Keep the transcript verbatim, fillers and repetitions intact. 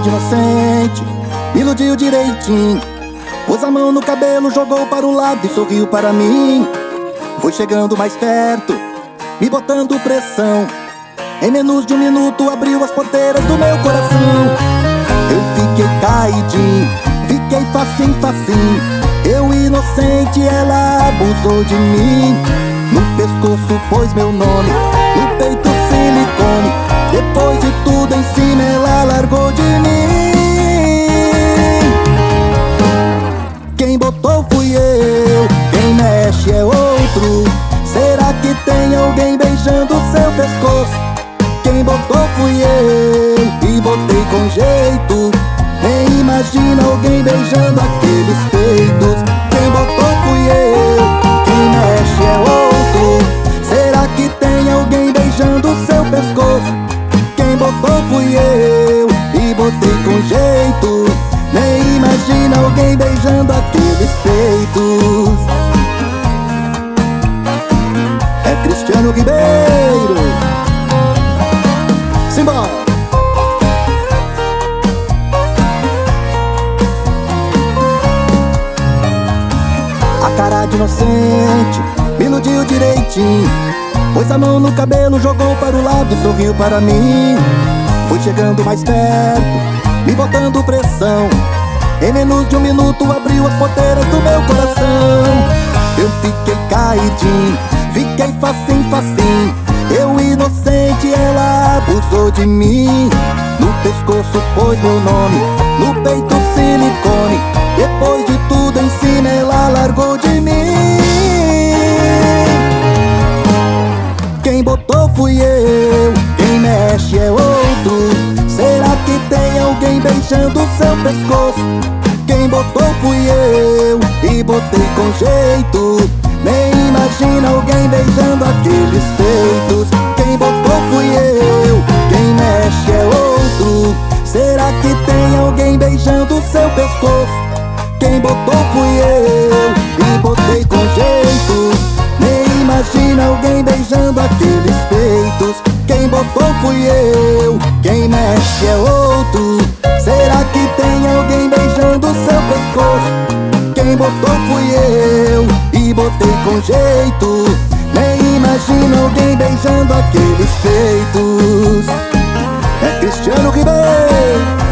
de inocente me iludiu direitinho. Pôs a mão no cabelo, jogou para o lado e sorriu para mim. Foi chegando mais perto, me botando pressão. Em menos de um minuto abriu as porteiras do meu coração. Eu fiquei caidinho, fiquei facinho, facinho. Eu inocente, ela abusou de mim. No pescoço pôs meu nome, no peito silicone. Depois de tudo em cima ela largou de mim. Quem botou fui eu, quem mexe é outro. Será que tem alguém beijando seu pescoço? Quem botou fui eu e botei com jeito. Nem imagina alguém beijando aqueles peitos. Quem botou fui eu, quem mexe é outro. Será que tem alguém beijando seu pescoço? Quem botou fui eu e botei com jeito. Nem imagina alguém beijando aqueles peitos. É Cristiano Ribeiro. Simbora! A cara de inocente me iludiu direitinho. Pôs a mão no cabelo, jogou para o lado e sorriu para mim. Foi chegando mais perto, me botando pressão. Em menos de um minuto abriu as porteiras do meu coração. Eu fiquei caidinho, fiquei facinho, facinho. Eu inocente, ela abusou de mim. No pescoço pôs meu nome, no peito silicone. Depois de tudo em cima ela largou de mim. Quem botou fui eu, quem mexe é outro. Será que tem alguém beijando seu pescoço? Quem botou fui eu e botei com jeito. Nem imagina alguém beijando aqueles peitos. Quem botou fui eu, quem mexe é outro. Será que tem alguém beijando seu pescoço? Quem botou fui eu e botei com jeito. Nem imagina alguém beijando aqueles peitos. Quem botou fui eu, quem mexe é outro. Será que tem alguém beijando seu pescoço? Quem botou fui eu e botei com jeito. Nem imagina alguém beijando aqueles peitos. É Cristiano Ribeiro.